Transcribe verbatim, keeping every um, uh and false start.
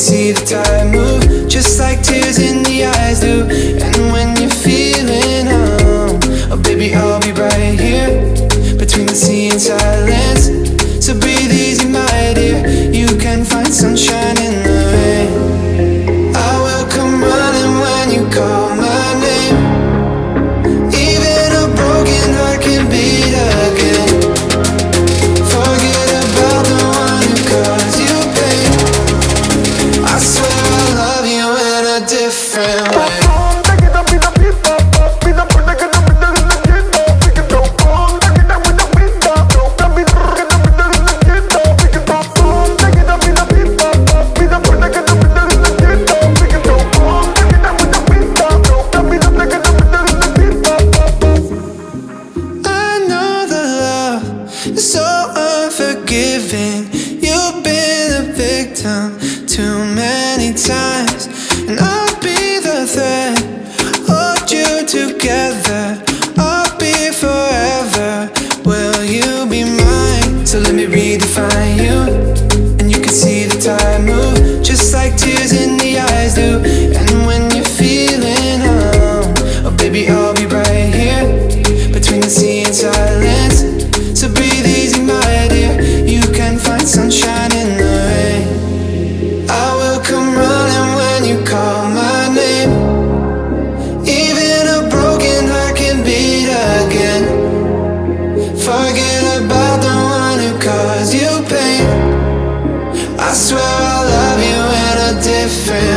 see the tide move, just like tears in the eyes do. And when you're feeling home, oh baby, I'll be right here between the sea and silence. So breathe easy, my dear, you can find sunshine in the rain. I will come running when you call my name. Even a broken heart can beat again. Forget about the one who caused you pain. I swear I love you in a different way. So unforgiving, you've been a victim too many times, and I'll be the thread, hold you together. I'll be forever, will you be mine? So let me redefine you, and you can see the tide move, just like tears in the eyes do. And when you're feeling home, oh baby, I'll be right here between the sea and silence. So breathe easy, my dear, you can find sunshine in the rain. I will come running when you call my name. Even a broken heart can beat again. Forget about the one who caused you pain. I swear I love you in a different